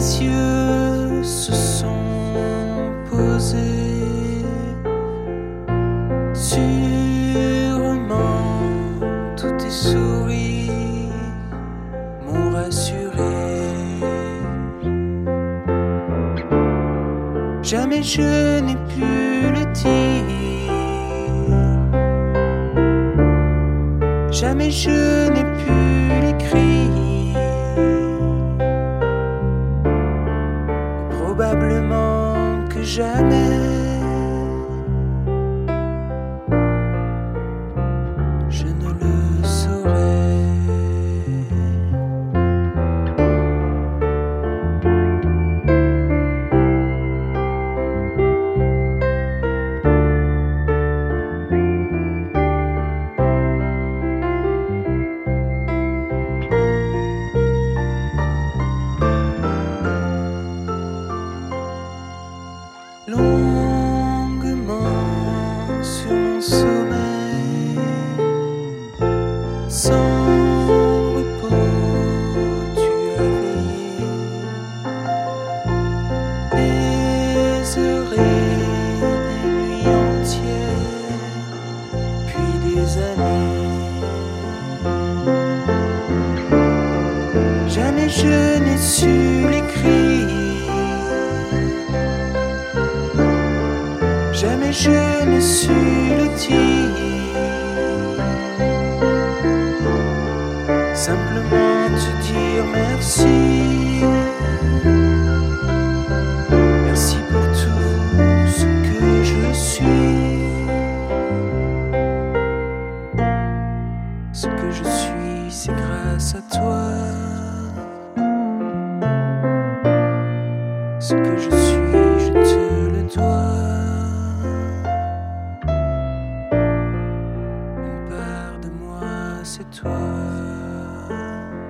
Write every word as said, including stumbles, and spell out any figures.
les yeux se sont posés, sûrement tous tes sourires m'ont rassuré. Jamais je n'ai pu le dire, jamais je n'ai pu l'écrire. Probablement que jamais je ne le saurais. Longuement sur mon sommeil, sans repos tu as veillé, des heures et des nuits entières, puis des années. Jamais je n'ai su l'écrire, jamais je n'ai su le dire. Simplement te dire merci. Merci pour tout ce que je suis. Ce que je suis, c'est grâce à toi. Ce que je suis, je te le dois. C'est toi.